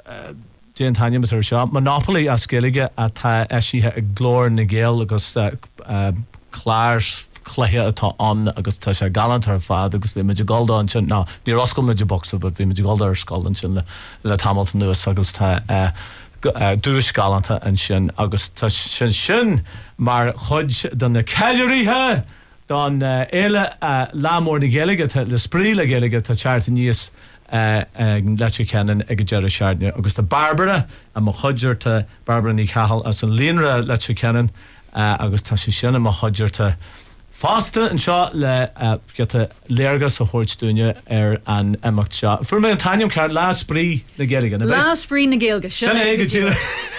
Jane Tanya Mr. Shaw Monopoly as Gilliga at she had a glor Nigel agus Claire's Cléthe atá an agus tá sé galant ar fad agus bhí meidir galda an sin ná ní oscail meidir boxa but bhí meidir galda ar scoil an sin le Hamilton nuas agus tá dúis galanta an sin agus tá sin mar chuid don na ceileirithe don éile lámór na Gaeilge le sprí le Gaeilge tá tearta níos lete kennen ag Jerry Shardne agus tá Barbara a mo chuidirta Barbara ní Cahal as an líonra lete kennen agus tá sé sinna mo chuidirta Fásta an seo le geta léargas a chóirtúine an amacht seo. Fuair mé an tainneam ceart lá sprí na Gaeilge. Lá sprí na Gaeilge. Sinna éige tíre.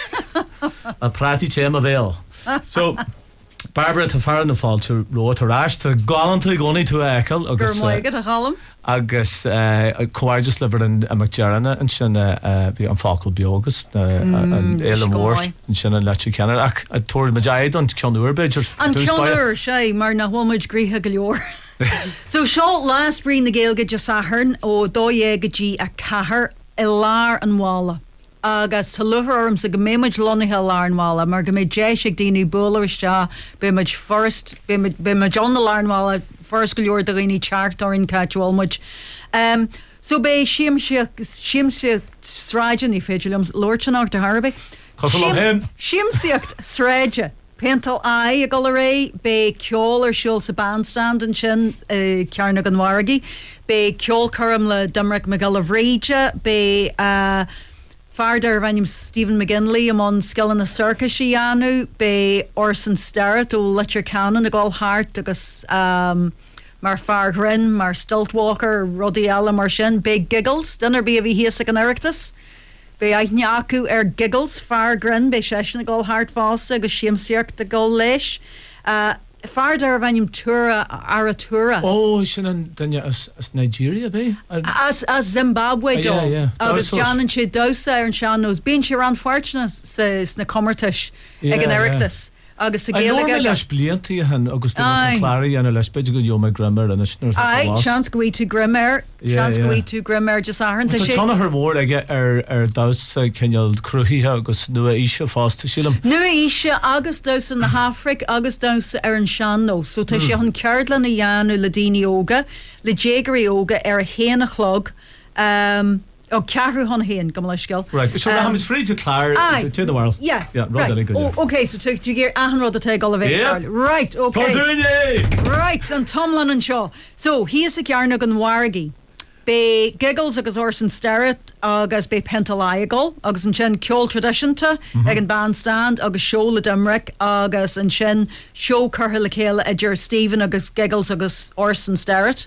A práti té a bhéal. So Barbara tá fear na fáilte ró tá ráis tá galanta gcónaí tú eiceil agus gur maigad a chalam agus coáidir liver an amacht dearna an sin bhí an fácail biogus an éile mór an sin an lete ceanna ach a túir maidéid an ceanúir beidir an ceanúir sé mar na bhfuilmuid gríthe go leor. So seo lá sprí na Gaeilge de saharn ó dóhégadtí a cahar I lár an bhála. Agus tá luthorm sa go méid lonithe lárnmála mar go méid déis ag daoinú bólariste be first be John na lárnmála first go leor do rií tearttáin catúilmuid. So bé siamse sráidean í féidirlums Lortanach de Harbe. Siamsaíocht sráide Pental a go ré be ceol ar siúil sa bandstand an sin cearna an warigi be ceol chum le Dumric McGill Réide be Fardar bhainnim Stephen McGinley amon skill in the circus anu be Orson Starrett ó Letcher Cannon a gáil hart agus mar Far Grin mar Stiltwalker Roddy Allen mar sin be Giggles dinner be a bhí hiasa an Erictus be aithneacu Giggles Far Grin be sesin a gáil hart fása agus siamsaíocht a gáil leis Fardar bhainnim túra Aratura. Oh, sin an dunne as Nigeria be? As Zimbabwe do. Yeah. Agus John and she dosa an Sean knows being she ran fortunate says na Comertish ag an Erictus. Agus a Gaeilge leis blianttí han agus Clary and leis beidir go Joma Grimmer and chance go to Grimmer chance go to Grimmer just aren't she Tonna her mór ige daus ceol cruthíthe agus nua íse fásta sílam nua íse agus daus in na Hafric agus daus an Seanó so tá sé an ceardlan na dheanú le daoine óga le dégarí óga a héana chlog cearú hon héin go leis skill. Right, so I'm free to Claire to the world. Yeah, right. Okay, so to get Ahan to take all of it. Right, okay. Right, and Tomlin and Shaw. So he is a cearnach an warigi. Be Giggles agus Orson Starrett agus be Pentalaigol agus an sin ceol traditionta ag an bandstand agus show le Dumric agus an sin show curtha le céile idir Stephen agus Giggles agus Orson Starrett.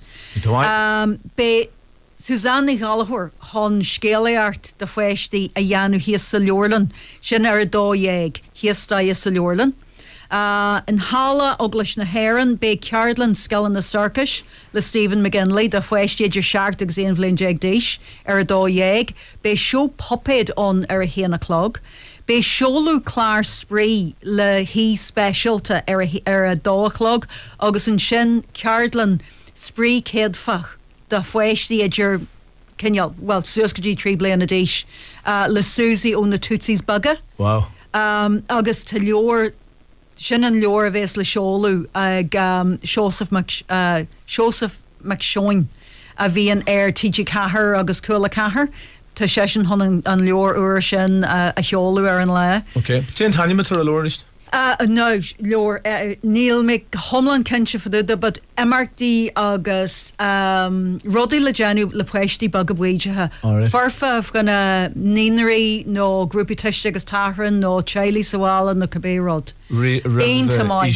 Be Susanne Gallagher hon scéalaart de fuisttí a dheanú híos sa leorlan sin ar a dóhéag híostá sa leorlan. In Hala oglis na Heran be ceardlan skill in the circus le Stephen McGinley de fuisttí idir seart agus éon bhliain déag díis ar a dóhéag be show popid on ar a héana clog. Be Sholu Clare Spree le hí specialta ar a dóchlog agus an sin ceardlan Spree céadfach. The fuisttí idir cinneal well suascadí trí bliain a díis le Susie on the Tootsies bugger. Wow. Agus tá leor sin an leor a bhés le seolú ag Seosaf McShoin a bhí an air TG Cahar agus Coola Cahar tá sé sin hon an leor uair sin a seolú ar an le. Okay. Jane Tanya matar a leorist. No, Lord, Neil Mick Homlan Kencha for the but MRT agus Roddy Lejanu le puisttí bag a bhuiideha. Farfa gonna Ninery no grúpi tuiste agus Tahran no Charlie Sawala no Cabérod. Einta mai.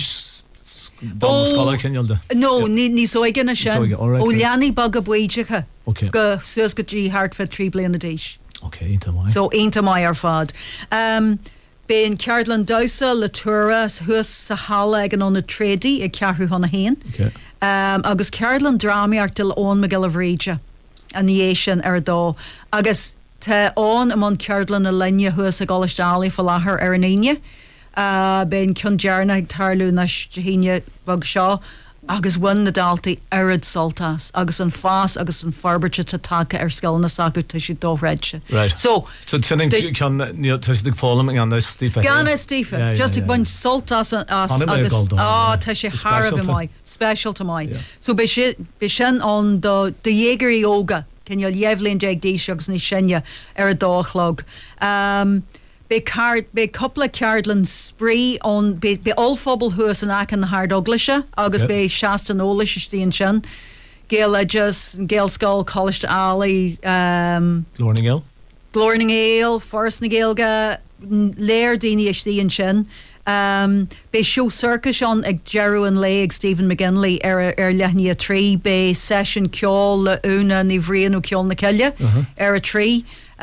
No, ní soigen a sin. Ó leanní bag a bhuiideha. Okay. Go suasgadtí Hartford 3 bliain a díis. Okay, einta mai. So einta mai ar fad. Bein ceardlan dausa le tura thuas sa hala ag an onna trédi ag cearú honna héin. Okay. Agus ceardlan drami ar til ón McGill Réide a ní sin ar dó. Agus te ón amon ceardlan a linne thuas a gálastálaí fa láthair ar an aine. Bein cion dearna ag tarlú na híine bag seo agus bhain na daltaí airad soltas agus an fás agus an farberte tá take scoilna acu tá si dóhreidse. Right. So tinning can tuistigh fólam an this Steve. Ganna Steve, just ag bhain soltas agus tá sé Harb mai, special to mai. So be sin an de Jägerí óga cin you'll Yevlin Jag Dísegus ní sinne ar a dálog. Be couple of cardlan spree on be allphobal huas an ac an na Hard Douglasha agus be Shasta Nolish stíon sin Gael just Gael Skull College Alley Glorning Ale Forest na Gaelga Lair Dini stíon sin be show circus on ag Jeru and Leg Stephen McGinley lehni a tree be session Kjol la Una ni Vrian o Kjol na Kelja a tree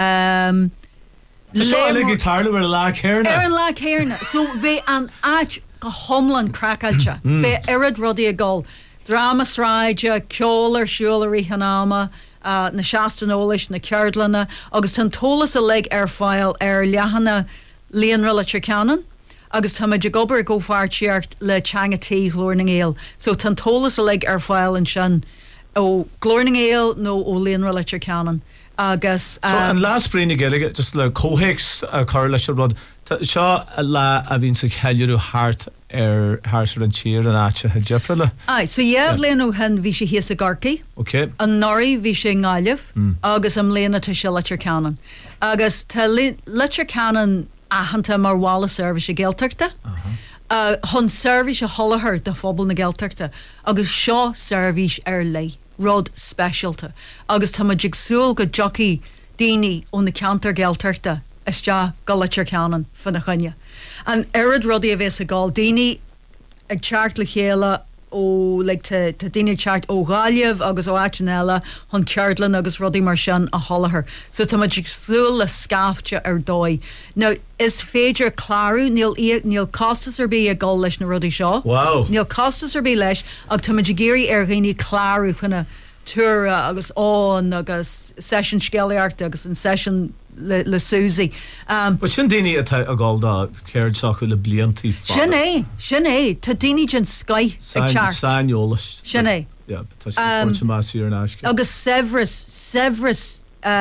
Leg tarle ver la cairna. So be an ach go homlan crackalcha. Be erid ruddy a gol. Drama sraja, kjoler, shulery hanama, na Shasta Nolish, na Cardlana, August Tolas a leg file Liahana Leon Rillacher Cannon. August Tamajagober go far cheert le Changati Glorning Ale. So Tantolas a leg file and shan. Oh, Glorning Ale, no o Leon Rillacher Cannon. Agus so an last brína geige just le cóhéics car leis rud seo le a bhín sa cheú hart hart an tír an áte Jeffrey. Aye, so léanú hen bhí sé híos a garcaí. Okay. An norí bhí sé ngáileh agus am léana tá sé leir canan. Agus tá leir canan ahananta mar bhála service a ggéalteachta. Hon service a hollahar de phobal na ggéalteachta agus seo service lei. Rod specialta agus tá jigsúil go jockey daoine ón na counter gealtarta is ja galatir canan fan na chunne. An airad rudí a bheits a gáil daoine ag teart le chéile ó le tá daoine teart ó gáileh agus ó áitinella chun ceardlan agus rudí mar sin a hollahar. So tá jigsúil le scafte dói. Now is féidir clarú níl costas bí a gáil leis na rudí seo. Wow. Níl costas bí leis ag tá géirí ghaoine clarú chuna túra agus ón agus session scéalaart agus an session le Susie. But sin daoine atá a gáil dá céird sacu le bliantí fá. Sin tá daoine gin Sky ag teart. Sáinolalas. Sin é. Yeah, tá sé máí ar an áisce. Agus Severus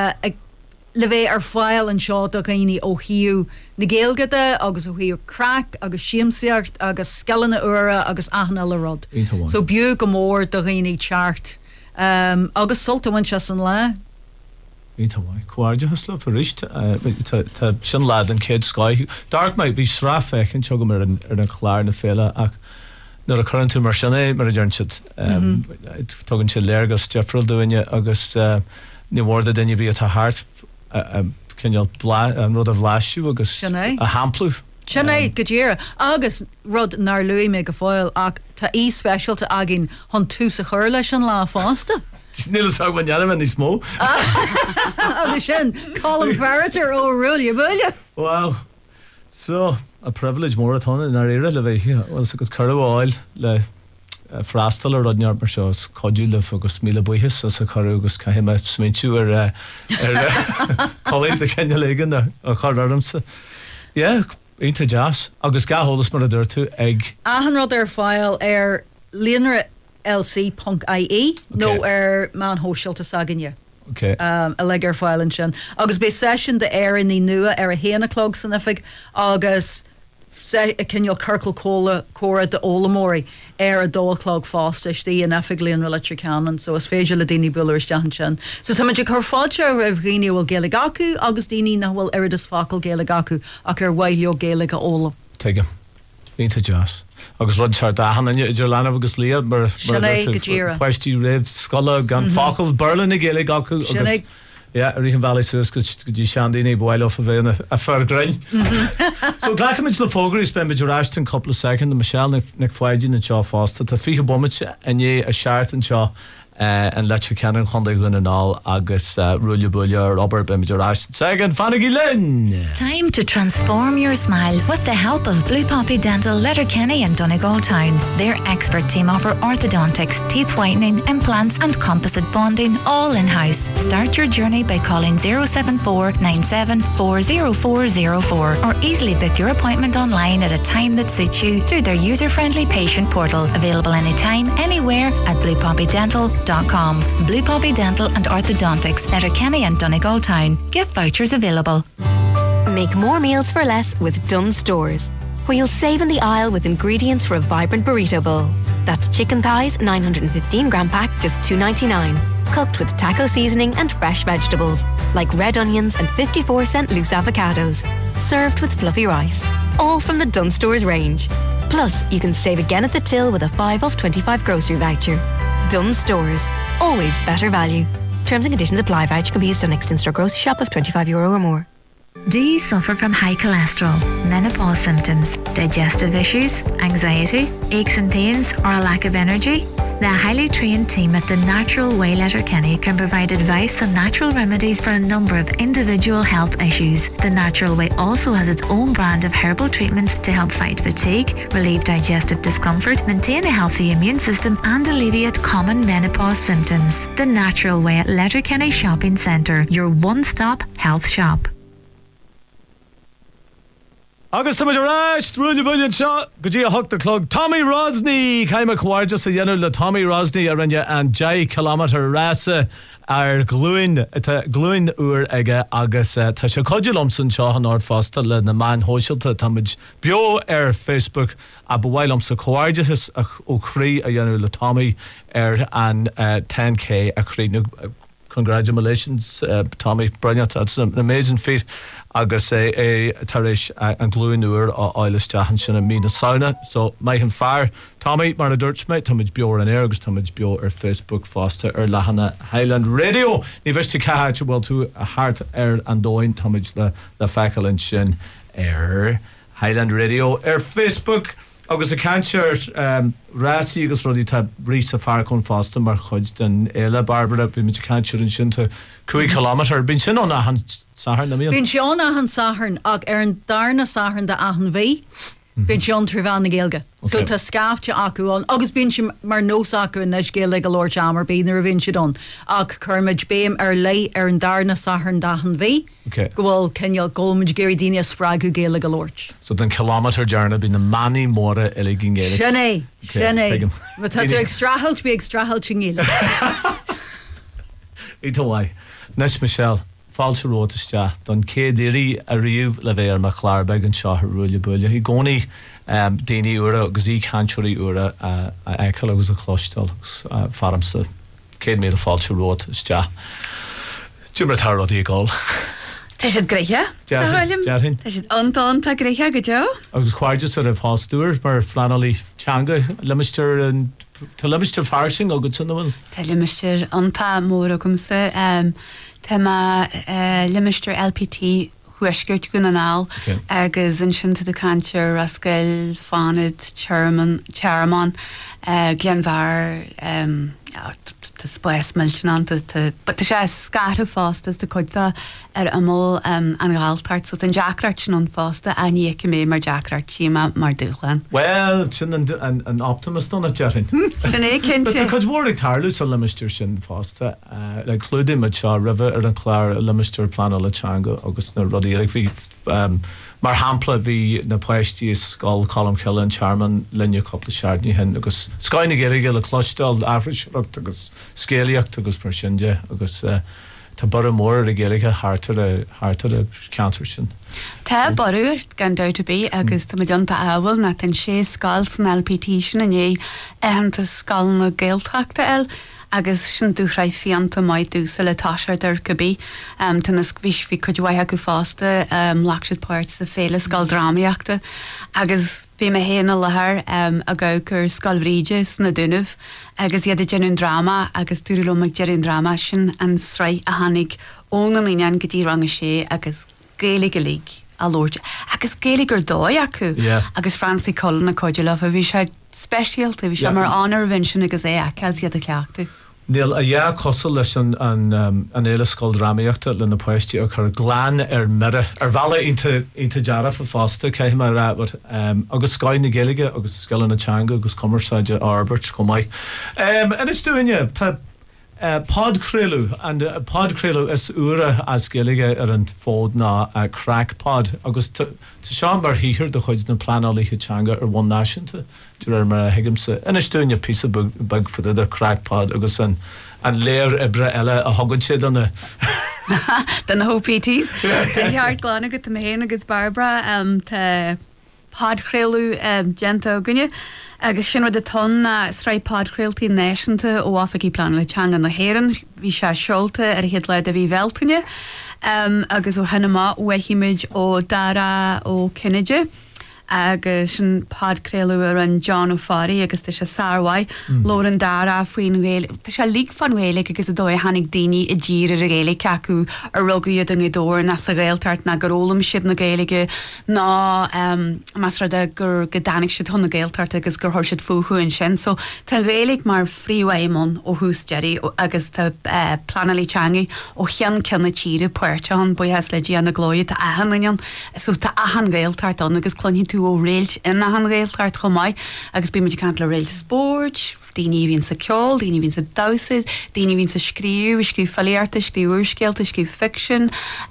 le bheith fáil an seo do gaoine ó hiú na Gaelgada agus ó hiú crack agus siamsaíocht agus scelanna ura agus aithne le rud. So bú go mór do gaoine teart. Agus solta bhain se san le. Íthamáid cuairde hasla for riist tá sin lad an céad Sky. Dark might bhí sráfech an tugam ar an chláir na féile ach nar a chuann tú mar sinné mar a dúirnseid tugann sé léirgus Jeffrey duine agus ní bhórda daine bí atá hart cinneal an rud a bhláisiú agus a hamplu. Sinné go ddíire agus rud nar luí mé go fáil ach tá specialta agin hon tú sa chur leis an lá fásta. Nílas aghain neanam ní smó. Agus sin Colin Farrager ó ruúlia bhuiile. Wow. So a privilege mór atá in ar éire le bheith was a go chuháil le freastal a rodneart mar seo codú le agus míle buchas as a choú agus caiime smintú ar choí de cenne légan a choramsa. Yeah. Inta jazz agus gahollas mar a dúir tú ag ahan rud fáil líonar lc.ie nó man hóisiilta saganne. Okay. A le fáil an sin. Agus bé session de in ní nua a héanalog san ifig agus cinneal Kirkle Cora de Ólamóí a dólog fásta tí an effiglíon Rillacher Canan, so is féidir le daoine bulir dean sin. So tá chu fáilte raibh riine bhfuil géalaigh acu agus daoine na bhfuil iridas fácail géalaigh acu ach bhaileo géalaigh óla. Teige. Ínta jazz. Agus rud seart ahan idir lena agus líad mar poisttí raibh scola gan fácail Berlin na géalaigh acu agus Rican Valley Suas go dtí seandaoine bhil off a bheith a fergrail. So ghlaicimiid le fógraí ben beidir ráistin couple of second a Michelle nig foiidí na seo fásta tá fiche bommite a é a seart an seo an letter canon chundaigh gunanál agus rúile buile Robert Bimidir Ashton Sagan Fanagi Lynn. It's time to transform your smile with the help of Blue Poppy Dental, Letterkenny and Donegal Town. Their expert team offer orthodontics, teeth whitening, implants and composite bonding all in-house. Start your journey by calling 074 97 40404 or easily book your appointment online at a time that suits you through their user-friendly patient portal. Available anytime, anywhere at bluepoppydental.com. Blue Poppy Dental and Orthodontics, Letterkenny and Donegal Town. Gift vouchers available. Make more meals for less with Dunn Stores, where you'll save in the aisle with ingredients for a vibrant burrito bowl. That's chicken thighs, 915 gram pack, just $2.99. Cooked with taco seasoning and fresh vegetables, like red onions and 54-cent loose avocados. Served with fluffy rice. All from the Dunn Stores range. Plus, you can save again at the till with a 5 off 25 grocery voucher. Dunn Stores. Always better value. Terms and conditions apply. Voucher can be used on next in-store grocery shop of €25 or more. Do you suffer from high cholesterol, menopause symptoms, digestive issues, anxiety, aches and pains, or a lack of energy? The highly trained team at The Natural Way Letterkenny can provide advice on natural remedies for a number of individual health issues. The Natural Way also has its own brand of herbal treatments to help fight fatigue, relieve digestive discomfort, maintain a healthy immune system and alleviate common menopause symptoms. The Natural Way at Letterkenny Shopping Centre, your one-stop health shop. Agus tá ráis trúile builin seo go dtí a thugta clog Tommy Rosny caiime cuairde sa dhéanamh le Tommy Rosny a rinne an 10 kilometer rása ar glúin uair aige agus tá sé codilomsan seo an ard fásta le na man hóisiilta táid bio ar Facebook a bhhailm sa cuairdeas ó chrí a dhéanamh le Tommy ar an 10k a chrí. Congratulations, Tommy. Brilliant. That's an amazing feat. Agus taréis an glúinúir á Eilish Jahan sin a mína sauna. So, maihan fear. Tommy, mar na dúirtmeid, táid beor an air agus táid beor ar Facebook fásta ar lehanana Highland Radio. Ní bheiste caiite bhfuil tú a hart ar an dóin táid le feicilinn sin ar Highland Radio ar Facebook. Agus a canseir rásaí agus rudí tá rís a fear chun fásta mar chuid den éile Barbara bhí mit canseir an sin 2 kilometer. Bín sin an ahan saharn na míon. Bín sin an ahan saharn ag ar an darna saharn de ahan bhí. Bín sin trúbhán na Gaeilge. So tá scafte acuáin agus bín sin mar nós acu in neis Gaeilge go Lord Jammer bín ar a bhín si don. Ag churmid béim ar lei ar an darna saharn de ahan bhí. Gohfuil ceneal golmid géirí daoine sprágu Gaeilge go Lord. So den kilometer journey bín na mani móra eile gin Gaeilge. Sinné. Ma tá tú ag strahailt bí ag strahailt sin Gaeilge. Ító Nes Michelle. Fáilte rótaiste don céadírí a riomh le bhéir me chláirbeag an seo rúile buile. Hí gcónaí daoine uaire agus í canseoirí uaire a eiceil agus a chlóistal faramsa 100 fáilte rótaiste. Dúmar tá rodí gáil. Tá siad gréthe? Dearthain. Tá siad antán tá gréthe go deo? Agus chuirde ar a fástúir mar flanalaí teanga limisteir tá limisteir farsing agus san bhfuil. Tá limisteir antá mór a gumsa Tá má limisteir LPT huisgurt gunanál agus in sin de canteir rascail fánid chairman Glenvar tá spáis miltinanta but tá sé scarú fástas de chuidta ar amol an gáiltart so an Jackrart sin an fásta a níic mé mar Jackrart tíma mar dúchlan. Well, sin an optimist an a dearthain. Sin é cinnte. But tá mhór tarlú sa limisteir sin fásta le clúdaim me seo ribh ar an chláir limisteir plana le teanga agus na rudí bhí mar hampla bhí na poisttí scáil colm ceile an charman linne coppla seaartní hen agus scainnig éige le chlóistáil average agus scéalaíocht agus mar sinne agus tá bar mór a Gaeilge hátar a cantar sin. Tá barúir gan doubt bí agus tá dionta áhfuil na ten sé scáil san LPT sin a é tá scáil na Gaeltachta el agus sin dúchraid fianta mai dúsa le táisiir go bí tá na scuis bhí chuidhaithe go fásta leacsid páirt sa féle scáil drámaíachta agus bhí me héana lethir a gabhgur scáilhríide na duineh agus iad a déanún drama agus dúrúlómach deanún drama sin an sráid a tháinig ón an línean go dtí ranga sé agus Gaeilge lí a Lord agus Gaeilge dóid acu agus Francie Cullen na coideileh a bhí sé speisialta bhí sé mar anar bhain sin agus é a ceil siad a cleachta. Níl a cosal leis an éile scoil ráíochtta le na poisttí a chu gláán mire bhela ínta deara fa fásta cé mar rábar agus Sky na Gaeilge agus sciil na teanga agus commerceide Albert go maiid. And is dúine tá Podcréalú and Podcréalú is ura as Gaeilge an fód ná crackpod agus tá seán bar híhir de chuid na planálíthe teanga One Nation dúir mar higamsa. And is dúine pí bag for the crackpod agus an léir ibre eile a hagad siad anna. Den na HPTs. Den heart glána go am héana agus Barbara tá Podcréalú genta gunne. Agus sin de ton strai podcréaltí náisiúnta ó áfaí plan le teanga na héan, hí se seolta ar héad le a bhí veltaine, agus ó henneá wehiimiid ó dara ó Kennedy. Agus sin podcréalú ar an John O'Farry agus tá sé Sarwai lór an dara faoin bhéil. Tá sé líg fan bhéile agus a dóid hanig daoine i ddír ar a géala ceacu ar rugaíad an dóir na sa réaltart na gorólam siad na Gaeilge ná masrada gur godanig siad honna géaltart agus gur thuir siad fuúin sin. So tá bhéalaigh mar fríomhaimón ó hús Jerry agus tá planalí teangaí ó chean cena tíre puirte an buhes le dí an na glóid a ahanaion so tá ahan géaltart an agus cloní tú ó réilt in na han réaltart chomáid agus bí muidir cant le réilt sport, daoine hín sa ceol, daoine hín sa dasaid, daoine hín sa scríú falléarta, scríú urscéalta, scríú fiction,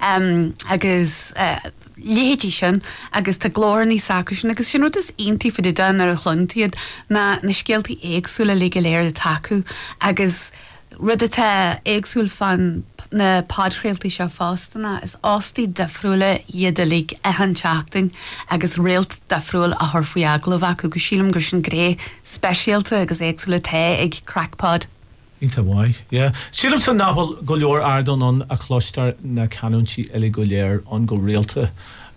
agus léhétí sin agus tá glóir ní sacú sin agus sin rud is aontaí fa den ar a chlontíad na scéaltaí éagsúla le go léir a taú agus rud atá éagsúil fan na podcréaltaí se fástanna is ástaí defriúla iadalaigh an teachtain agus réalt defriúil a thorfaí aglah acu go sílam gur sin gré speisialta agus éagsúla té ag crackpod. Ínta bhaid, sílam san náhol go leor ardon an a chlóistar na canúntí eile go léir an go réalta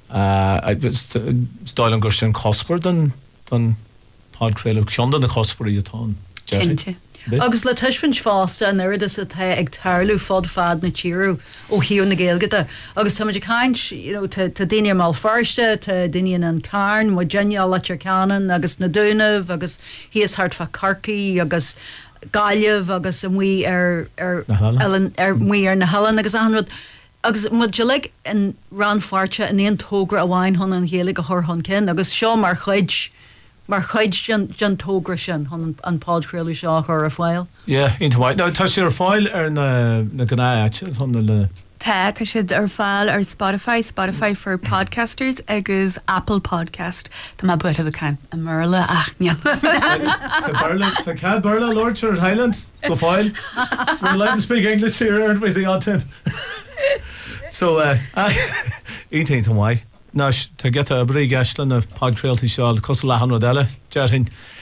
stáil an gur sin cospar don podcréalú ceandan na cosparí atá. Cinnte. Agus le tuisfinn fásta an nuir is a ag tarlú fod fad na tíú ó hiú na Gaeilge. Agus tá muidir caint tá daine mal farste, tá daine an carn, mu genial le canan agus na dúnamh agus híos hart fa carcaí agus gaiileh agus an mí ar mí ar na Hallan agus anrad. Agus mu le an ran farte an éon tógra a bhhain hon an Gaeilge a thorthon cin, agus seo mar chuid John tógra sin an podcréalú seo chur a fáil. Ínta bhaid. Tá sé ar fáil ar na gnáite honna le. Tá siad ar fáil ar Spotify for podcasters agus Apple Podcast. Tá má buir a can a merle achneal. Tá cad burla Lord Church Highland go fáil. We're allowed to speak English here, aren't we, the odd time? So, ínta bhaid. Ná tá get a brí gaslan na podcréaltaí seáil cos le hanrad eile dearthain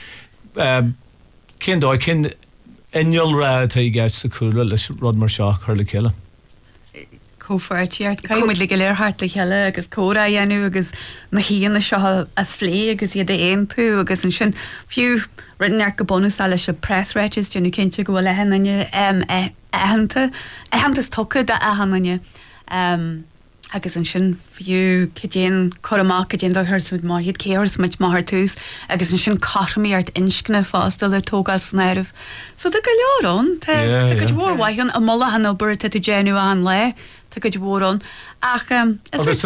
cin dóid cin inneol ra tá I gceist sa cúla leis rud mar seo chuir le chéile. Cófáirtíart caiimiid le go léir hart le cheile agus córa dhéanú agus na híana seo a phlé agus iad éon tú agus an sin fiú rinnear go bonus a leis a press regis déanú cinnte go bhfuil lehananne ahananta tócha de ahananne agus an sin fiú céan choramach a déan thuirsúd maithiad céirs muid mar túús agus an sin carmí art inscne fástal ar tógáil snéirh. So tá go leorrán tá go bhórhain a molla han obair tú déanú an le tá go bhórrán ach agus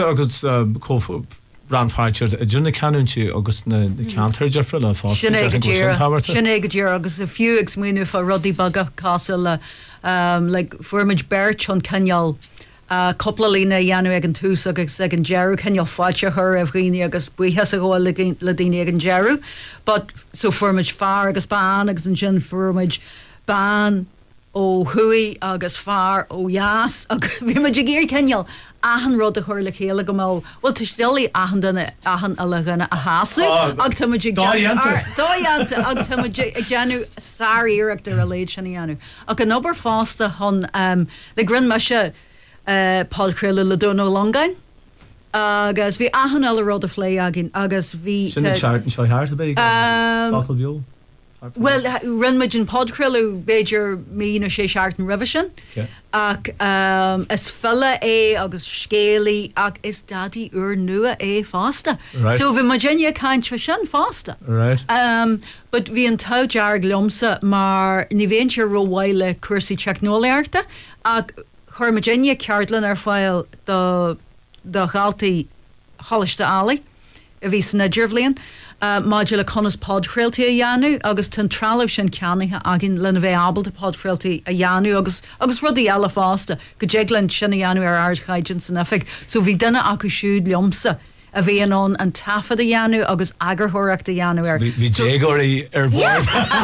ranfáir a dúna canúntí agus na cantar defriil le fá. Sinné go ddír agus a fiú ag smuoinú fá rodí baga cása le fuimiid beirt an ceal coppla lína dhéanú ag an tús agus ag an dearú ceal fáte chur a bhghine agus buhes a gáil le daine ag an dearú, but so fuimiid fear agus bán agus an sin fuimiid bán ó thuí agus fear ó jaas agus bhí muid géir ceal ahan rud a chuir le chéile go má bhil tu stilí ahan duna ahan a le ganna a hasú ag tá muid dóanta ag tá muid ag deanú sáíireach ar a léid sinna dhéanú. Ag an obair fásta hon le grinn me se podcréalú le dúnó longain agus bhí ahan eile rud a phlé agin agus bhí Sinna seart an seothart a bheith fáil bio. Well, rinmid an podcrilú beidir mí na sé seart an revision ach is fille agus scéalaí ach is dadí nua fásta. Right. So bhí Virginia caint sin fásta. Right. But bhí an taudear glomsa mar ní bhéonn rohhaile cuasaí technoliaarta ach chuir Virginia ceartlan ar fáil do galtaí Hollister Alley a bhí san Nigér Modula conas podcréaltaí a dheanú agus tan tralaú sin ceannathe agin lena bheith abal de podcréaltaí a dheanú agus rudí eile fásta go déglann sinna dheanú ar airchaidjin san ifig. So bhí duine acu siúd liomsa a bhíon an tafad a dheanú agus agarthóireacht a dheanú ar. Bhí Jégóirí ar bord.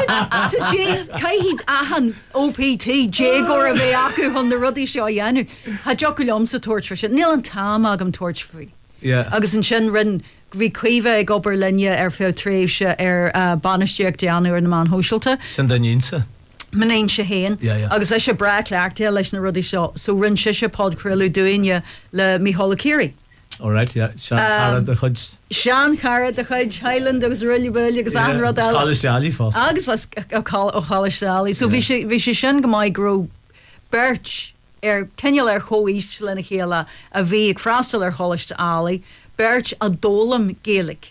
Caihíd ahan OPT Jégóir a bheith acu chun na rudí seo a dheanú. Tá deoch go liomsa tuairt sin. Níl an tám agam tuairt faoi. Yeah. Agus an sin rinn bhí cuimhe ag obair linne ar fé tréimhse ar banisteach deanú ar na man hóisiilta. Sin daínsa. Manéon se héin. Agus é se bra leachtaí leis na rudí seo, so rinn si se podcréalú doine le Mícheál Círí. All right, yeah. Sean Cara de Chuid. Sean Cara de Chuid Highland agus rilli bhil agus an rud eile. Cháilisteálaí fásta. Agus ó cháilisteálaí. So bhí sé sin go mbeidh grú beirt ceal ar choíis lena chéile a bhí ag freastal ar cháilisteálaí, beirt a dólam Gaelic.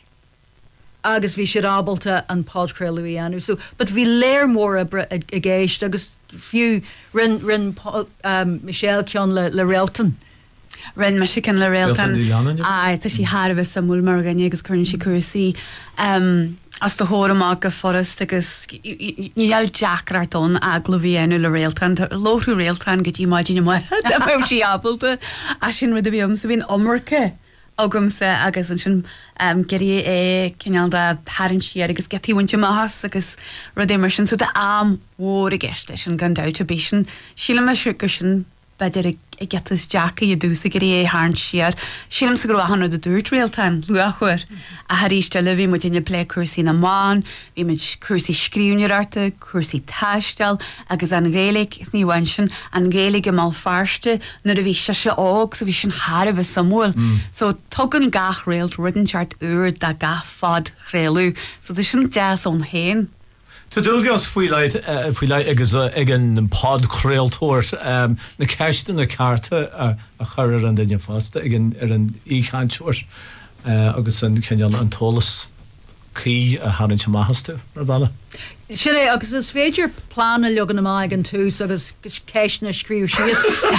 Agus bhí sé ábalta an podcréalú dheanú. So, but bhí léir mór a ggéist agus fiú rinn Michelle ceann le réaltan. Rin me sin le réaltan tá sí Harbh sa múl mar gan agus chun si cuasaí as do thóramach go forrast agus níall Jackratón a glúhíanú le réaltan lóthú réaltan go dtí maidine mu mé sí ábalta a sin rud a bhíom sa bhín ommarcha agamsa agus an sin geí cinál de háann siar agus getíhainte maithas agus rud é mar sin so de am mhór a gceist leis an gan dáta bésin síla me siú go sin beidir I getas Jacka I dúsa gurí háint siar sílam sa gro hanna de dúirt réaltain luachhuir a haríiste le bhí mu dinne lé cuasaí na máin, bhí mu cuasaí scríúnearta, cuasaí taistal agus an Gaelic níhain sin an Gaelic mal farste na a bhí se ág so bhí sin Harbh samúil. So tugan gach réalt rudenseart úr da gach fad réalú, so de sin deas ón héin. Tá dulgas faoi leid agus ag an podcréaltóir na ceiste na carta a chuir an daine fásta ag an íchaintúir agus an cean an tólas cí a háann se maithasta ar bhela. Sin agus is féidir plána legan na maig an tús agus ceisna scríú sios.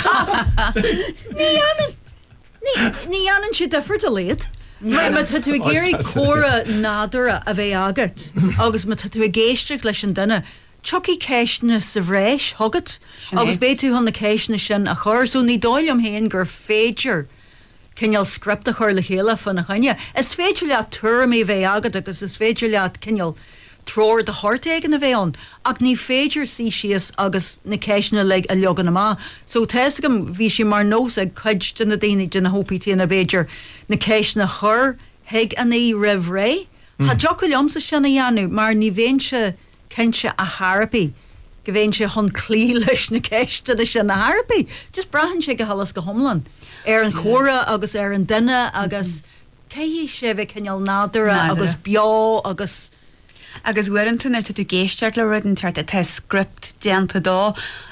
Ní annan si defert a léad. Ma tú géirí chóra nádara a bheith agat agus ma tú géisteach leis an duine choí ceisna sa bhréis thugad agus bé tú na ceisna sin a chuirsú ní dóilm héin gur féidir cinneal script a chuir le chéile fan na chaine. Is féidir leat tuaim é bheith agad agus is féidir leat cinneal tror de harteigen a bhéan ach ní féidir sí sios agus na ceisna le a legan má. So teisgam bhí si mar nós ag chuid den na daine den na hópítí na béidir na ceisna chur heig an í rih ré. Tá jo go leomsa sinna dheanú mar ní bhéon se cinse a Harpaí go bhéon se chun clí leis na ceiste sin na Harpaí. Just brahan sé go halas go thomlan ar an chóra agus ar an duine agus céhí sé bheith cinneal nádara agus beá agus bhuiantain tú géisteart le rudan teart a te script déanta dó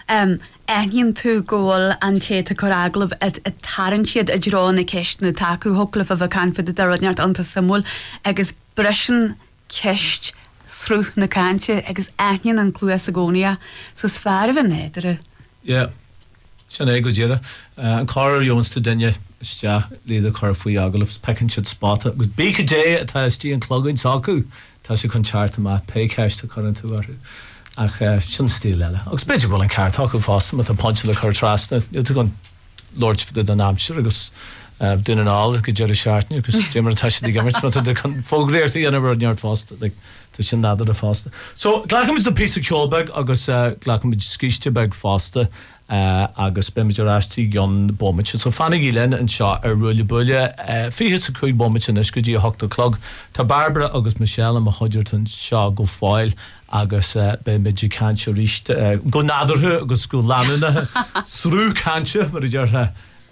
aíonn tú ggóil an téta chu aglah a tarann siad a drán na ceistna taú thuglah a bh canfid a runeart anta samúil agus brisin ceist srúth na cante agus aíonn an clúas a gcónia so sfear bh néidir. Yeah. Sin é go ddíire an cáir jónsta duine iste líad a chuir faoi agalah pecinn siad spáta agus bícha dé atá istí an clogainn sacu tá sé chun teart má pe ceiste chuann tú bharú ach sin stíl eile. Agus beidir bhil an ceart go fásta mat an ponte le chuir trasna tú gon Lord fide an amsir agus duine áil go deidir seaartní agus démar taiisi gimmert mat chun fógréirtaí anamhar neart fásta tá sin nádar a fásta. So ghlacham is do pí ceolbeg agus ghlacham is scíistebeg fásta agus bemidir astí gion bommite. So fannig í len an seo ar ruúla buile fihe sa chuig bommite is go dtí 8 o'clock. Tá Barbara agus Michelle am a chuidirtan seo go fáil agus bemidir canse ríist go nádarthe agus go lánathe srú canse mar a ddeartha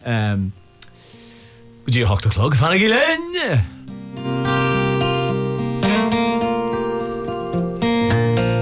go dtí 8 o'clock. Fannig í len!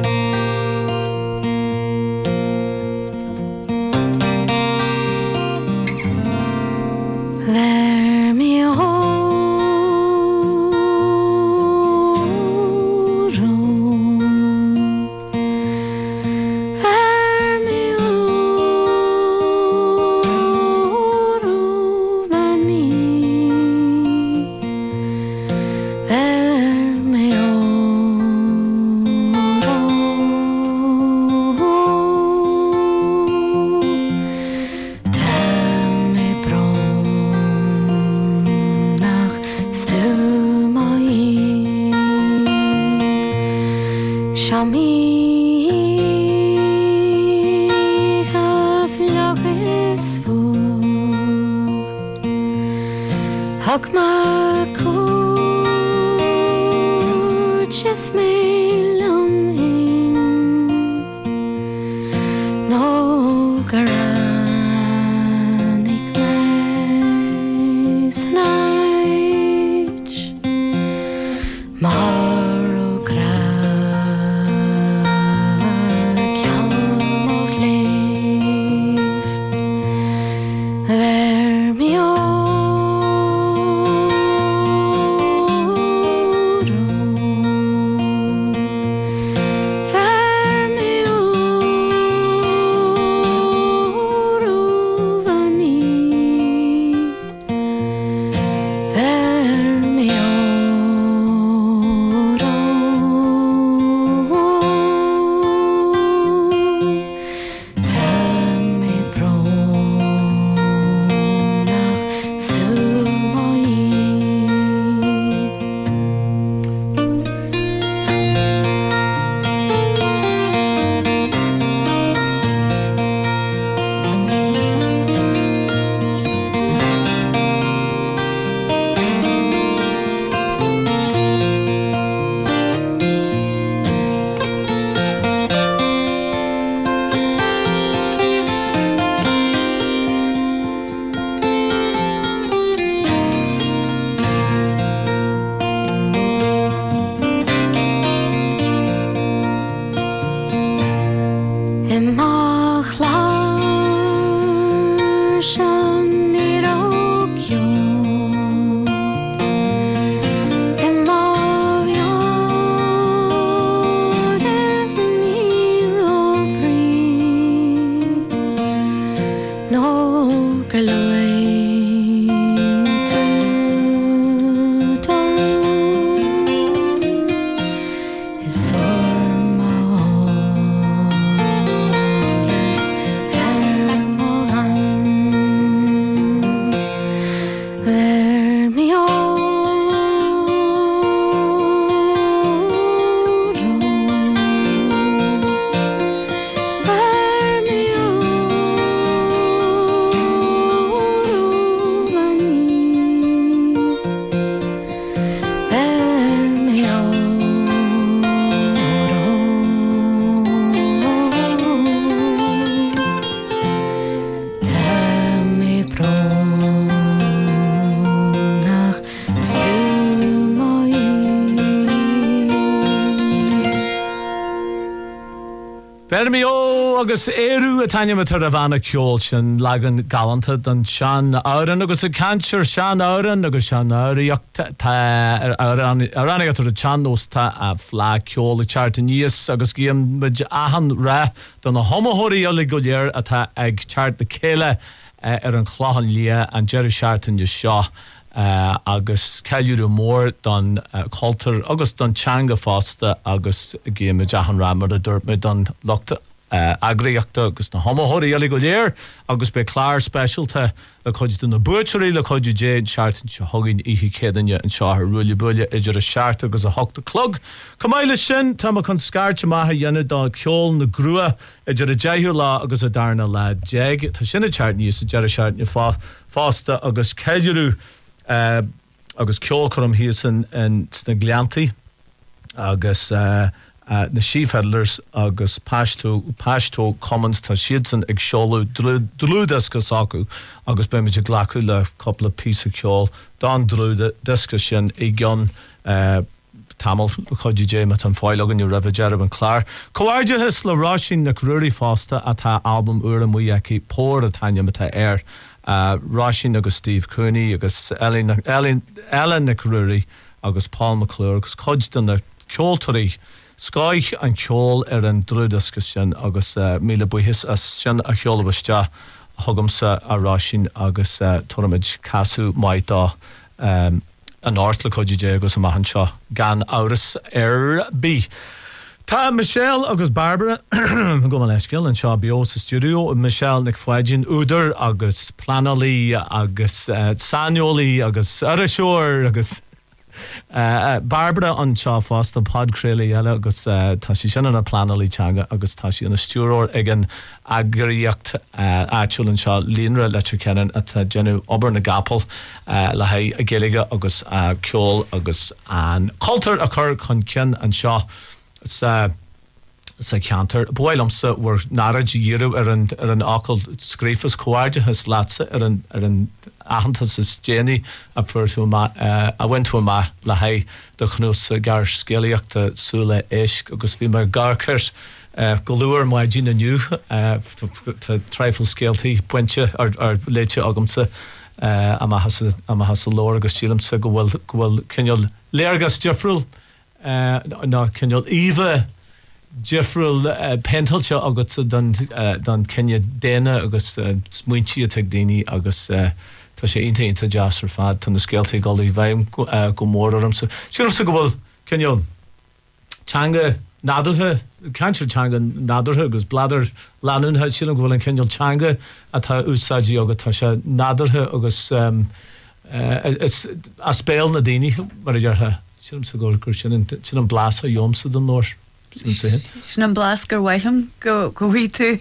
agus éú a taine me tar a bhana ceol sin legan galanta don sean áran agus a cantir sean áran agus sean áíocht aránig tar a teanósta a flá ceol a charta níos agus gíam mid ahan ra don na homothirí eala go léir atá ag teart na céile ar an chláhan lia an Jerry Sharton de seo agus ceiliúr mór don cultar agus don teanga fásta agus gíam mid ahan ra mar a dúirt me don lochta agriíochta agus na homothirí eala go léir agus be chlár specialta le chuid na búteí le chuid déad seaartan se thugann ihe cédanne an seáthair ruúla buile idir a seaart agus a thugta clog. Comáile sin tá chun scairte maithe dhéanana dá ceol na grua idir a déithú lá agus a darna le déag tá sinna teart níos a dear seaart na fásta agus ceiliúrú agus ceol chum híos in sna gliantaí agus na sífedlers agus Pashto Commons tá siad san ag seolú drúdas go sacu agus be me glacu le couple of pí ceol don drúda disca sin i gceann tamil chodí mat an fáil agan ra Jeremy Clark. Coáide his le rásin na Ruúí fásta atá album ura mu aici pór a taine mata air. Rásin agus Steve Cooney agus Ellen na Ruúí agus Paul McClure agus codstan na ceoltarí Scoich an ceol an drúdasgus sin agus míle buhis as sin a cheolabhaiste thugamsa a rásin agus turamid casú maidá an áirtla chodidé agus a maihan seo gan áras bí. Tá Michelle agus Barbara go an leiscil an seo bio sa studio Michelle nic foiidjin úidir agus planalaí agus saniolaí agus arasúir agus Barbara an seo fásta podcréala eile agus tá sí sin na planalaí teanga agus tá sí an stúróir ag an agraíocht áitiúil an seo líonra leitr ceann a genú obair na gapal le haid a ggéige agus ceol agus an cultúr a chur chun cean an seo sa ceantar buailamsa war nára díú ar an ácail scrífas coáide has lása ar an ahantas is déanaí a fuirtú a bhaintú má le haid do chnús gar scéalaíochta súla éisc agus bhí mar garchar go luair mai dína nniu treifil scéaltaí pointe ar léite agamsa a has lór agus sílamsa go bhfuil cinneal léargas Jeffriúil ná cinneal Eva Jeffriúil pentalse agus don cenne déine agus smuintí a teag daoine agus tá sé inta jazz ar fad tan na scéaltaí gálaí bhaim go mór ormsa. Sílamsa go bhfuil cinneal teanga nádartha cantir teanga nádartha agus bladar leanúnthe sílam go bhfuil an cinneal teanga atá úsáidí agus tá sé nádartha agus a spéal na daoine mar a dheartha sílam sa gur sin an blasa jómsa don nóir. Sin an blas gur bhhailm go bhí tú.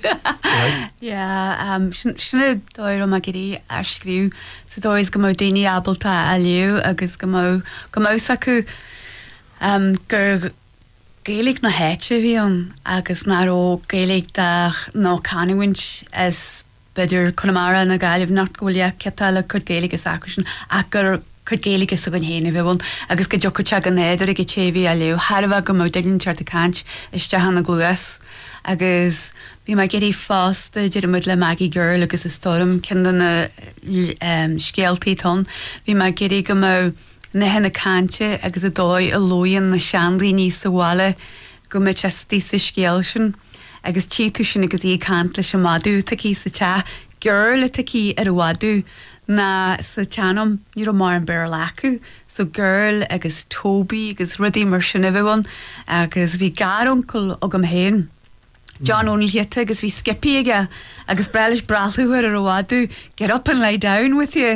Sinna dóir am a gurí a scríú sa dóis go mó daoine abalta a liú agus go mó acu gur géalaigh na héite bhí an agus náró géalaigh nó canhaint as beidir chunamara na gaiileh nach golia cetála chud géalaigh is acu sin a gur chud géalaigh is a gan héana bhún agus go deochute gan néidir ag téhí a liú Harbh go mó dailinn teart a cant iste hanna gluas agus bhí mai géirí fásta dearmid le Maggie Girl agus is storm cin na scéaltaí ton bhí mai géirí go mó na henna cante agus a dóid a lóíonn na seanlaí níos sa bhála go mé testí sa scéal sin agus tíú sin agus í cant leis sem madú tací sa te Girl le tací ar a bhádú na sa teanam ní mar an bear lecu so Girl agus Toby agus rudí mar sin a bhhain agus bhí garúncil agam héin John O'Neill agus bhí Skippy aige agus brelis brathú ar a bhádú get up and lay down with you.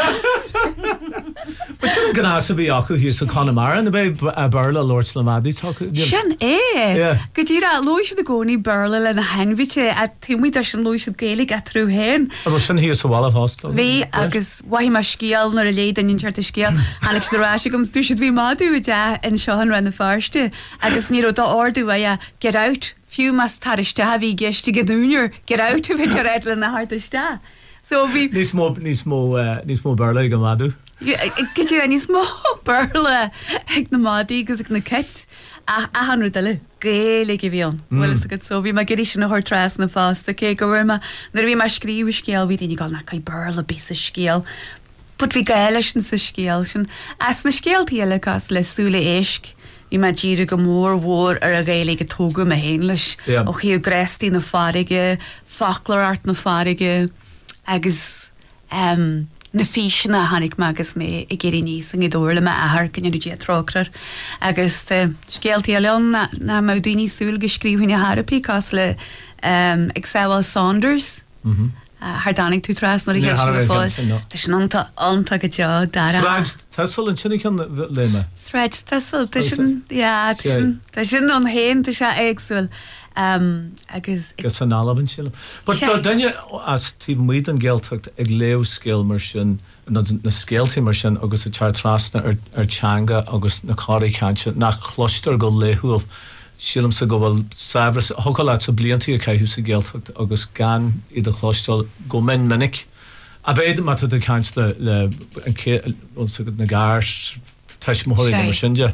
But sin gan asa bhí acu hí sa Connemara na bheith Burla Lord Slamadí sin go dtíra lúis a gcónaí Burla le na henmhite a tímuid sin lúis géalaigh a trú héin. A sin hí sa bhla fásta. Bhí agus bhaim mar scéal nar a léad an teart a scéal agus dorá gom dúisiid bhí madú de in seohan ran na farste agus ní dá ordú a get out fiú mas tariste a bhí geiste go dúneir get out a bhí réit le na hartiste. So bhí Níos mó Burla go madú. Gití a níos mó Burla ag na mádaí agus ag na kit a hanú deile géala go bhíon. Well go so bhí mar géirí sin na thortras na fásta cé go bhfuirma na bhí mar scríú scéal bhí daoine gáil na cai Burla bí sa scéal. But bhí gaile sin sa scéal sin as na scéaltaí eile cos le súla éisc hí mar díra go mór mhór ar a réala go tógu a héin leis ó chiú greistí na fáige fachlar art na fáige agus na fíisina hanig me agus mé i géirí níos an dóir le me ahar gannne dí tróchar agus scéaltaí leon na má daoine súil go scríbhine Harapí cos le ag Sewell Saunders haar danig tú tras na fáil Tá sin anta go teo dara. Tesal an sinnig an léime. Thread tesal Tá sin an héin tá se éagsúil agus san nálaban sílam. But danne as tí muid an gealtacht ag léh scéal mar sin na scéaltaí mar sin agus a teartrasna ar teanga agus na cáí ceanse nach chlóistear go léthúil sílam sa go bhfuil sabhras thuáil sa blianttí a caiithú sa gealtacht agus gan iad a chlóisteáil go minic a bhéidir mat a ceint le na gáir teismóirí mar sinne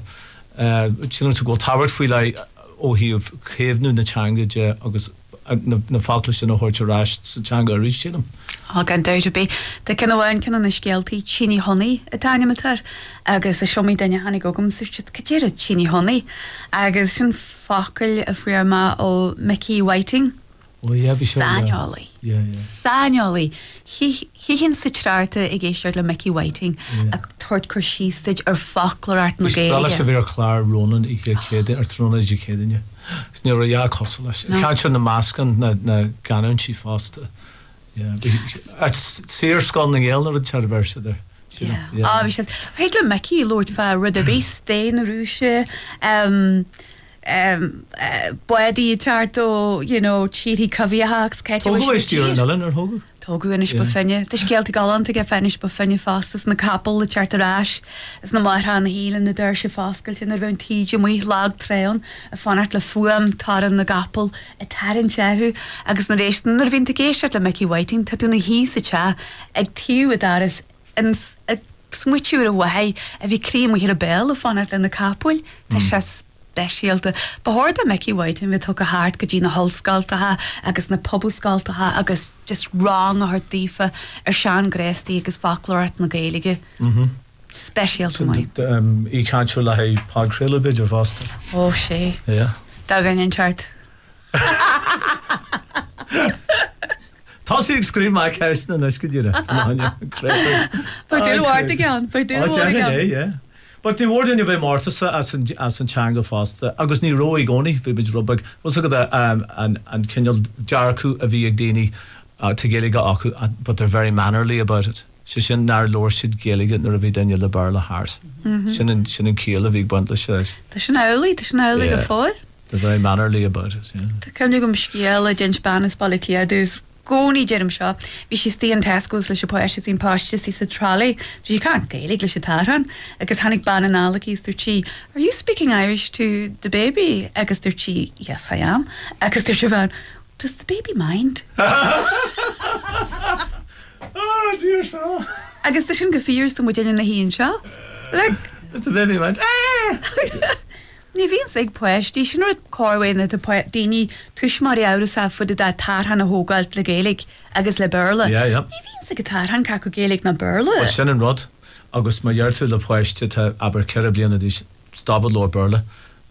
sin go tabhart fao le ó híomh chéimhnú na teanga agus na fácla sin háirterás sa teanga rí sinam. gan doubt be de ken bhain ken an skeeltí chini honey a tanimetar agus a siomi danne hannig gogum sucht cadéire chini honey agus sin fakul a fuama ó Mickey Whiting. Oh yeah, Sanioli. Sanioli. He hin sitrarte I géisiart le Mickey Whiting a tort chursísteid faklar art na géige. Well se vir klár Ronan I chéide trona chéine. Sní a ja kosel. Kan na maskan na ganan si faste. Sér skan na géelnar a charverse der. Hele Mickey Lord fa rud a bé stein a rúse buí tarto, cheaty caviahaks Tógu inis bufinne. Tá scéalta galanta a fennis bufinne fastas na capel le chartarráis is na mar han hílan na d'ir se fáscailte na bhain tíide mu lag trean a fanart le fuam taran na gapel a taran tehu agus na réistan nar vinta géisiart le Mickey Whiting tá tú na hí sa te ag tíú a daras in smuitiú a wahai a bhí crím hir a bell a fanart le na capel tá se Beshielta. Bahorda Mickey Whiting with took a heart go na holscaltatha agus na pobblescaltatha agus just wrong a her dífa Sean Gresti agus faclart na Gaelige. Specialta mai. I can't show la hay pagkrilla bid or fast. Oh she. Yeah. Dagan in chart. Tossing scream my Kirsten and I could you know. But do what again? But do what again? Yeah. But the word in your Martha as in Changa fast agus ní roi goni fi bid rubag was a and Kendall Jarku a vi dini to Gaeliga aku but they're very mannerly about it. She sin nar lor sid Gaeliga nor a vi denya le barla heart. Sin in Kiel a vi bundle shit. The Shanoli the fall. They're very mannerly about it, yeah. The Kendugum Skiel a Jen Spanish Balikia dus Goni Jerem Shaw, we should stay in Tesco's le poishes in poshes is a trolley. You can't Gaelic le taran. Agus Hanik Bannan Alakis their chi. Are you speaking Irish to the baby? Agus their chi, yes I am. Agus their Siobhan, does the baby mind? Oh dear so. Agus the shin gefears to Mujin na hin Shaw. Like does the baby mind? Ní bhíon ag poisttí sin ru cóhaine daoine tuismarí áras a fud a tarhan na hógáilt le Gaelic agus le Berla. Ní bhíon ag tarhan cacu Gaelic na Berla. Well, sin an rud agus má dheartú le poistte tá aber ceir bliana dís stabad Lord Berla.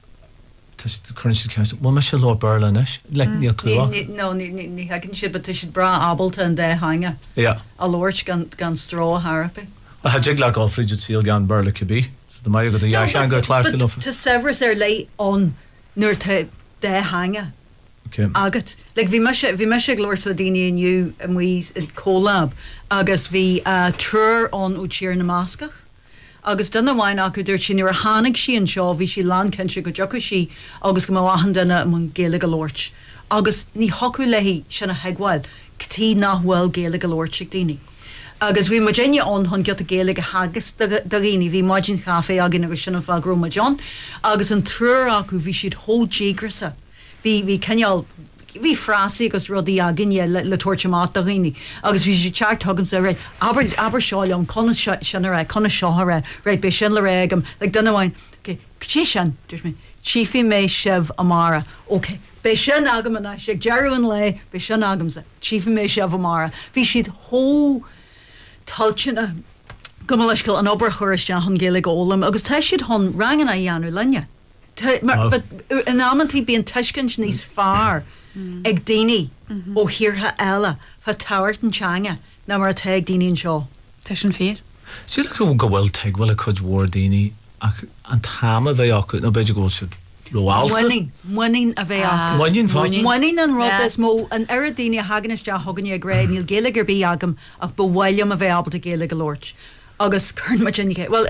Tá currency council. Well, me se Lord Berla is. Like ní clúa. No, ní hagann si but is bra abalta an dé hanga. Yeah. A lord gan straw haraping. Well, had jig like Alfred seal gan Berla could be. The Maya got the Yashan got clarity enough. To severus late on nur te de hanga. Okay. Agat. Like vi misha glor to Dini and you and we in collab. Agus vi trur on Uchir na Maskach. Agus duna wine aku dur chi nura hanig she and shaw vi she lan kenshi go jokushi. Agus go mawahan duna mun Gaelic lorch. Agus ni hoku lehi shana hegwal. Kti na well Gaelic lorch Dini. Agus vi Virginia on hon get a Gaelic haggis darini vi margin cafe agin agus sin fa groma John agus an trur aku vi should hold jigrasa vi kenyal vi frasi agus rodi agin le torch mat darini agus vi should chat hugum say right aber shawl on con shanara con shahara right be shin regum like dunna wine okay chishan just me chiefy me shev amara okay be shin agam and I shake jaruan lay be shin agam sa chiefy me shev amara vi should hold Talchina Gumalaskal an oberchuristja hon Gaelic Olam agus teishid hon rangan a yanu lanya. But an amanti being tishkins nís far ag dini o hirha ella fa towert and changa na mar tag dini and shaw. Tishin fear. See like go well tag well a could war dini and tama they akut no beji go should winning a veil. Winning and rod this mo an eridini haganist ja hogany a grade nil Gaeliger be agam of bo William available to Gaelic lorch. August Kern Virginia. Well,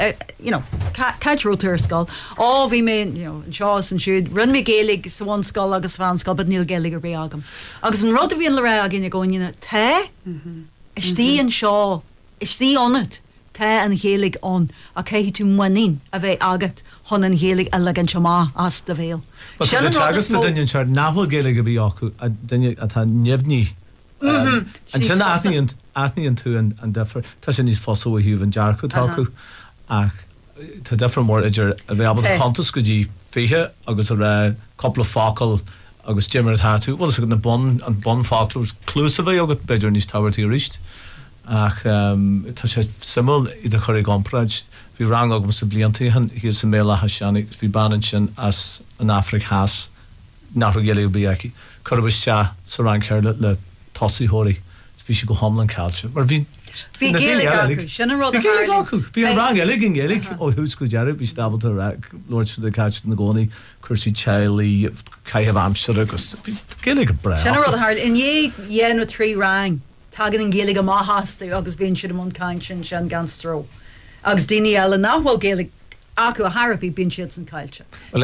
catch rotor skull. All we mean, Shaws and should run me Gaelic so one skull August fan skull but nil Gaeliger be agam. August and rod in Lorraine again you're going te is the and Shaw is the on it. Te and Gaelic on a kei to winning a ve agat hon and Gaelic elegant chama as the veil. But the chagas the Dinian chart nahol Gaelic be aku a Dinia at a Nevni. And sin atni and two and therefore tashin is fossil with you and Jarku talku tá defra mór idir a bheith abal contas go dtí fiche agus a couple of focal agus Jimmer hatú well na bon an bon fáclús clúsah agad beidir níos táhairtí riist ach tá sé simú idir choir gompraid hí rang agam sa bliantaí han hí sa méla haseannig hí banan sin as an Afric has nach géala bíaici chubiste sa rang ceir le tosaí hóirí hí si go homlan cáilte mar bhí Bhí géala sinna rud bhí an rang eile gin géala ó thuús go dearú bhí stabalta Lord de cáte na gcónaí chuirsí tealaí caiamh amsir agus géala go bre. Sinna rud a in dhéanú trí rang tagan an géala go máthasta agus bíon siad am caiin sin gan stró. Agus daoine eile nachhfuil géala acu a Harapí bíon siad san caiilte.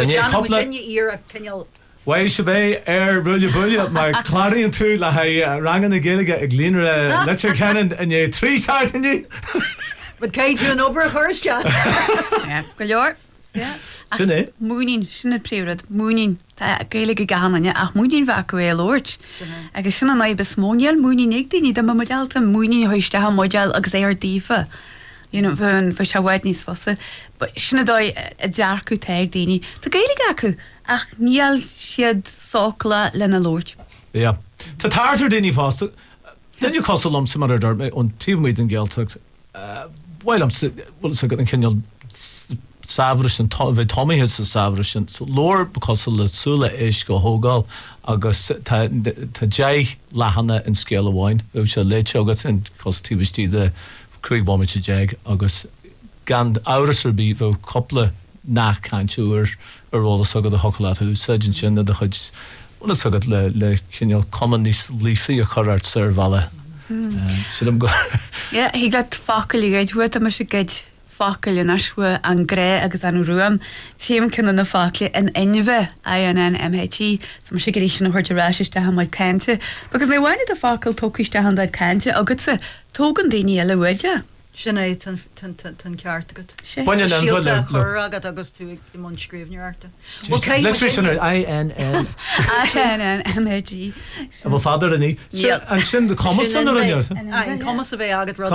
Íar ceal Wai se bheith ruúile buile mar chláiríonn tú le rangan na géalaige ag líonar leite cean in é trí sáirtaní. Ba céidú an obair a chuirste? Go leor? Sinné? Múín sinna príúrad, múín tá géalaige gahanana ach múín bhe acu é Lord. Agus sinna na be smóneal múín ag daoine de modelta múín hoiste ha model agus é ar dífa. Bhn bfu se bhaid níos fosa, sinna dóid a dearcú teag daoine. Tá géalaige acu ach níl siad sócla lena Lord. Ja. Tá táirtar daoine fásta. Denú cosalm sa mar dart ón tíomhmid an ggéalteach. Bhilm sa go an cinneal savris an bheith tomihead sa savris sin. So Lord because le súla is go hógáil agus tá dé lehanana in scéal amháin. Bh se léite agat in costíbhtí de Craig Bommage jag agus gan áras bí bh coppla nach canúir arróla sagad a holáú sagin sin de chuid bhna sagad le cinneal common níos lífií a choirt servhile sim go. Ja, hí gat facail gaid huair a mar se gaid facail in asfu an gré agus an ruam tíim cinna na facail in inmheh ANN MHE sam sé gurí sin chuirte ráiste ha maid cante, agus na bhhaine a facail tócaiste han daid cante agus sa tógan daoine eile uide. Sinna tan ceart agad. Síolta chur agad agus tú i mún scríbnearta. Letrisinnar ANN MHE. A bh fadar a ní. An sin de commas san an commas a bheith agad rud.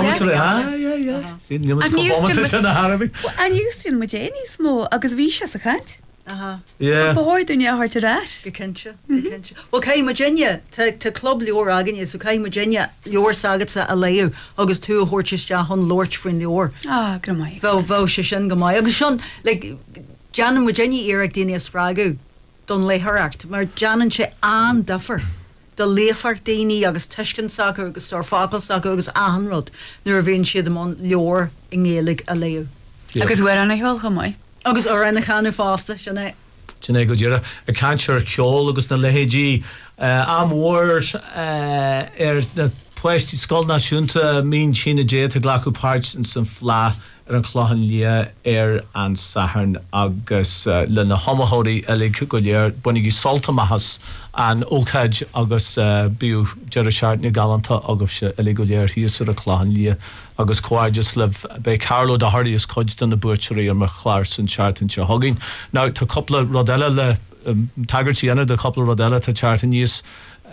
sin na Harabí. An Houston mu déanaí smó agus bhí se a chaint. Bhhaidúne áthirte ráis go cinse. Well cai Virginia tá club leor agan so cai Virginia leor sagad sa a léú agus tú thuirteiste chun Lord faoin leor. Go maiid. Bh se sin go maiid agus sin le Janan Virginia iarach daine sppragu don létharacht mar Janan sé an dafar. De léfart daoine agus tuiscin sacu agus tar fácail sacu agus ahanrod nuair a bhíonn siad am leor i ngéalaigh a léú. Agus bhfuir anna heol go maiid. Agus ar anna cheanna fásta sinna. Sinné go dtíire a canseir ceol agus na lehédí amhir na puistí scoil náisiúnta mín sinna dé a ghlacu páirt in san flá ar an chláhan lia an saharn agus le na homathóirí eile go léir bunig í solta mahas an ócaid agus bíú deire seart na galanta agus se eile go léir híos ar a chláhan lia agus coáides le be Carlo de Hardy is coid den na búirteí ar mar chláir san seart in se hagin. Ná tá coppla rodile le tagartíanana de coppla rodile tá seart in níos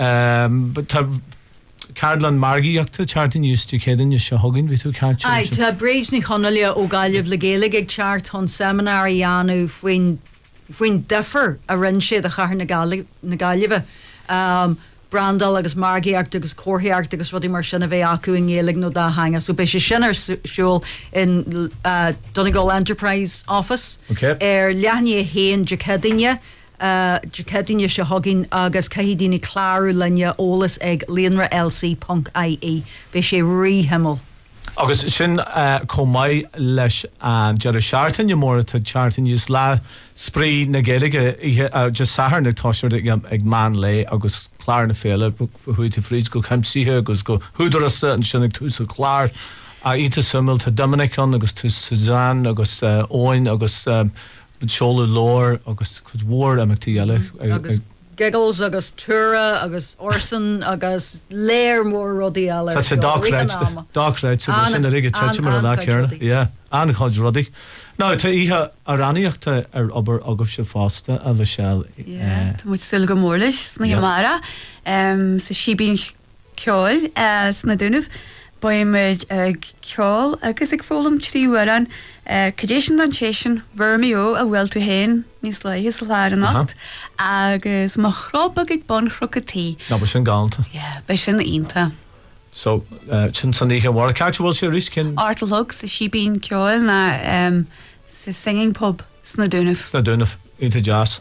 Carlan Margiíachta charta níostí chéan is se hagin ví tú ceart. Tá breisnig chonalia ó gaiileh le géalaigh ag teart chun seminárí anú faoin defer a rinn siad a chahar na gaiileh. Brandal agus Margiíachta agus Córthaíachta agus rudí mar sinna bheith acu in ngéalaigh nó dá hanga. So béis sé sinar siúil in Donegal Enterprise Office. Leanaí héan Jacadine. Jacadine se hagin agus caihídíine cláú lenne ólas ag leonralc.ie Bé sé ríhemel. Agus sin comai leis an deire seaartain mór tá seaartain níos le sprí na géalaige just sahar na táisiir ag man le agus chláir na féile chuid fríd go chaimsíthe agus go thuúdarasa an sinnig túsa chláir a ita sumil tá Dominicán agus tú Suzanne agus óin agus seolú lór agus chud mhór amachtaí eile. Agus Giggles agus Tura agus Orson agus léir mór rodí eile. Tá sé dáreid sin a rigige te mar an cearna. An chuid rodí. Ná tá ihe a raníoachta ar obair agah se fásta a bheit sell. Tá muid sil go mórlis sna mara sa sibín ceáil sna dúnmh Baimid ceol agus ag fólam tríhran cadéisian an séisian bhirrmiú a bhfuil tú héin níos leihis leir an nacht agus má chrobag ag bon chrocatí. Na ba sin galanta. Bei sin ionta. So sin san nícha bhar catch bhil sé rís cin Artalog sa sibín ceol na sa singing pub sna dúnah. sna dúnamh ínta jazz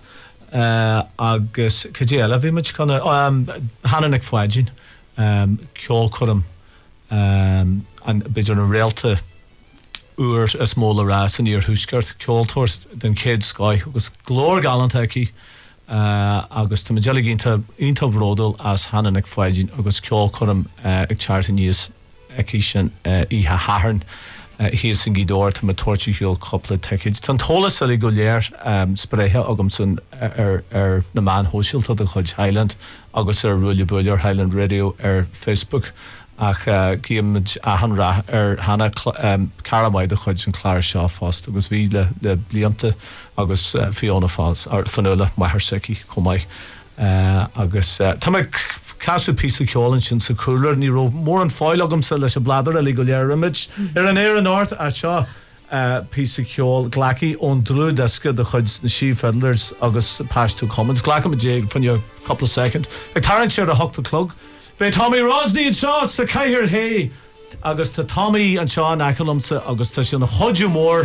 agus cadéala bhí muid chuna hanan ag foiidjin ceol chum an beidir an réalta úr a smóla rá san íor thuúsgart ceoltóir den céad scoith agus glór galanta aici agus tá déala ionta bhródal as hanan ag foiidjin agus ceol chum ag tearta níos aici sin ihe hatharn hí san gídóir tá tuairtí hiúil coppla teiciid. Tá tólas a go léir spréthe agam san ar na man hóisiilta a chuid Highland agus ar rúile builear Highland Radio ar Facebook ach cíimiid ahanrá ar hana caramáid a chuid an chláir seo fást agus bhí le blianta agus Fiona Fáils ar fanula maithar seici chomáid agus tá casú pí ceolalan sin sa coolar ní ró mór an fáil agam sa leis a bladar a go léir imid ar an éar an áirt a seo pí ceol glaci ón drú deisce de chuid na sí Fedlers agus Pastú Commons glacha a dé fan a couple of seconds ag tarann sér a 8 o'clock Bei Tommy Rosny an seo sa caiithir hé agus tá Tommy an seo an acalumsa agus tá sin na chodú mór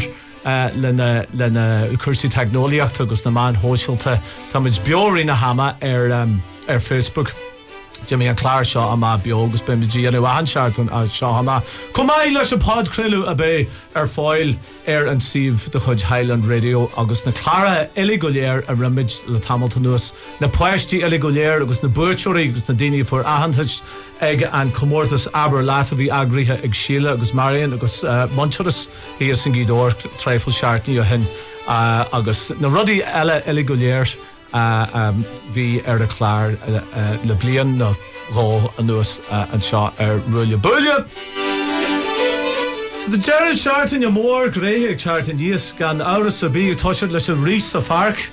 lena cursí teagnóliacht agus na man hóisiilta tá muid beorí na hama ar Facebook. Jimmy an chláir seo a má beogus be midí an bhainseartan a seo hana. Cumáid leis a pod creilú a bé ar fáil ar an sih de chuid Highland Radio agus na chlára eile go léir a rimid le Hamilton nuas na poisttí eile go léir agus na buirtúirí agus na daoine for ahantais ag an comórtas aber láta bhí agríthe ag síle agus Marion agus Monchoras hí a san gídóir tréfil seaartní a hin agus na rudí eile go léir bhí ar a chláir le blian na rá an nuas an seo ar rúile buile. So the Jerry Sharton mór gré ag Sharton díos gan áras a bí toisiir leis a rís a farc.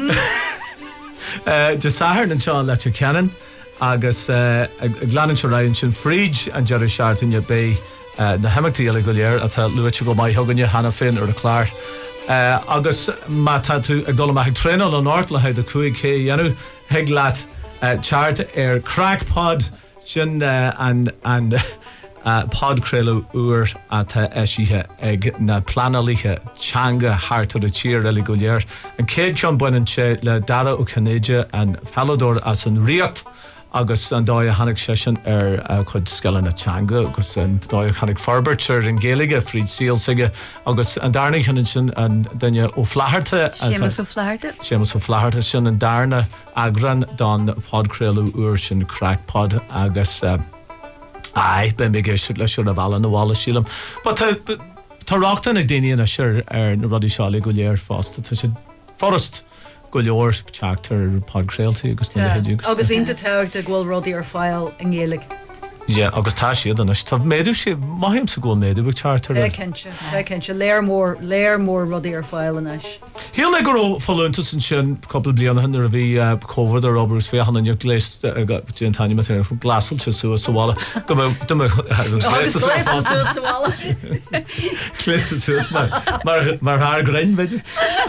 De sahar an seo le ceanan agus glanann se raonn sin fríd an Jerry Sharton bé na heimachtaí eile go léir atá luite go maiid thuganne hana féin ar a chláir. Agus má tá tú ag dul ag trénal an áirt le a chuig cé dhéanú heag leat chart ar crackpod sin an podcréilú uair atá eisithe ag na planalaithe teanga hartar a tír eile go léir. An céad ceann buineann sé le dara ó Canéide an Fallador as an riacht agus an dóid a hanig sesin ar chud scalan na teanga agus an dóid chanig farbertir an géalaige fríd síl sige agus an darna chanin sin an daine ó flaharta Sémas ó flaharta? Sémas ó flaharta sin an darna agran don podcréilú uair sin crackpod agus ben mé géisiir leis a bhela na bhála sílam. Ba tá ráachtain ag daine a siir ar na rudí seála go léir fásta tá sé forrast go leor teachtar podcréiltaí agus na héidir. Agus ionta teacht a ghfuil rudí ar fáil in Gaeilge. Yeah, agus tá siad an tá méadú sé maihíim sa ggóil méadú bh chartar. Kense léir mór rudí ar fáil in eis. Híal me go fallúnta san sin coppla bliana ar a bhí COVID ar Roberts fé hanna neag léist an taine mar ar glasil te suas sa bhála. Cléiste suas mar haar grein beidir.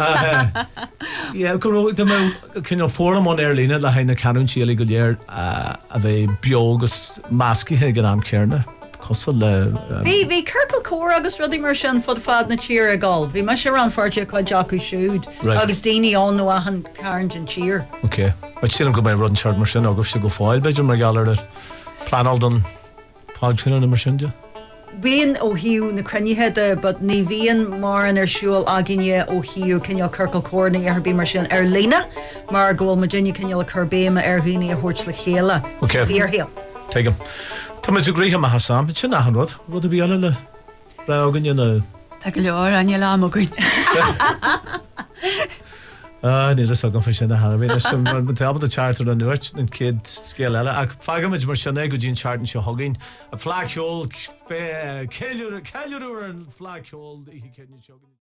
Go cin fóram an air lína le haina canún síala go léir a bheith biogus máscithe gan am cearna. Bhí Kirkle cór agus rudí mar sin fod fad na tír a gáil. Bhí me sé ran forte chuid Jackú siúd agus daoine an nó an cairn an tír. Ok. But sílam go mé rud an seart mar sin agus sé go fáil beidir mar galar ar planál don págtúna mar sin de? Bhíon ó hiú na crunithe but ní bhíon mar an ar siúil aginine ó hiú cinneal Kirkle cór na ar bí mar sin ar lína mar ghfuil ma dinne cinneal a churbéime ar bhíine a thuirt le chéile. Ok. Bhíorthaíam. Teigem. Tá muid gríthe a hasam, sin nachan rud a bhí eile le ragan na... Tá go leor an lá a gúin. Ní a sagan fa sin na hana bhí tab a chartar an nuirt an céad scéal eile ach fagaid mar sinna go dtín chartan se thugainn a flaceol ceúir an flaceol í céadne seogainn.